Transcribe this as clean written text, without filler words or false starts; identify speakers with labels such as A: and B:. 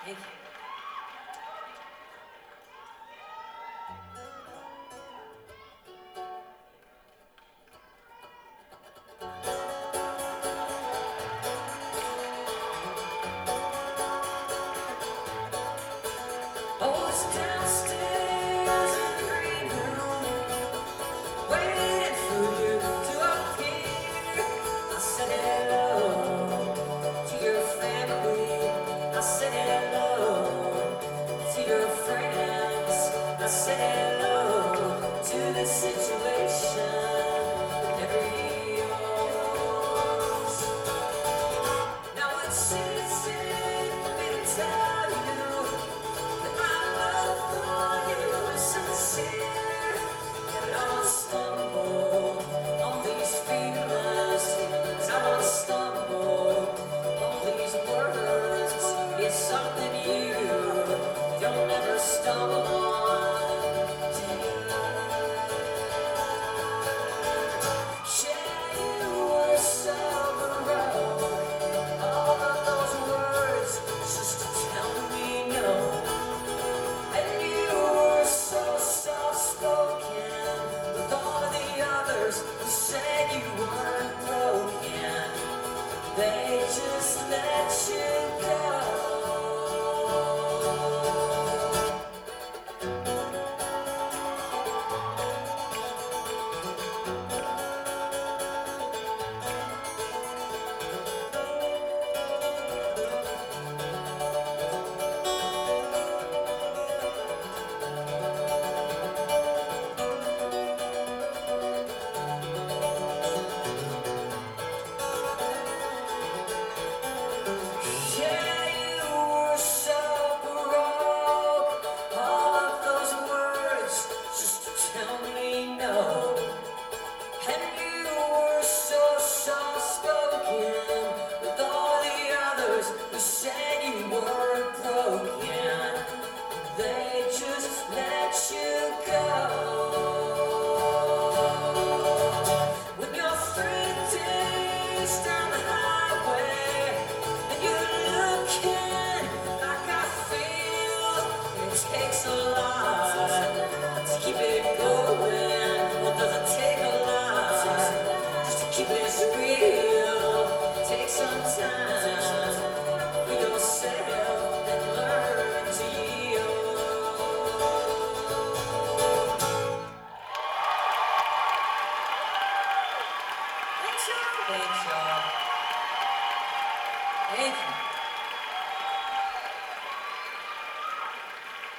A: Thank you. Oh, it's downstairs in the green room, waiting for you to appear. I said hello to your family. I said hello to your friends. I said hello to the situation that never heals. Now it's easy for me to tell you that my love for you is sincere. And I won't stumble on these feelings, 'cause I won't stumble on these words. It's something you don't ever stumble on. Do you? Yeah, you were so broke. All of those words just to tell me no. And you were so soft-spoken with all of the others who said you weren't broken. They just let you go. Yeah, you were so broke. All of those words just to tell me no. And you were so soft-spoken with all the others who said you weren't broken. They just let you go. When you're 3 days down the highway and you're looking like I feel, it takes a lot to keep it going. Well, does it take a lot just to keep it real? Take some time for yourself and learn to yield. Thanks, y'all. Thank you.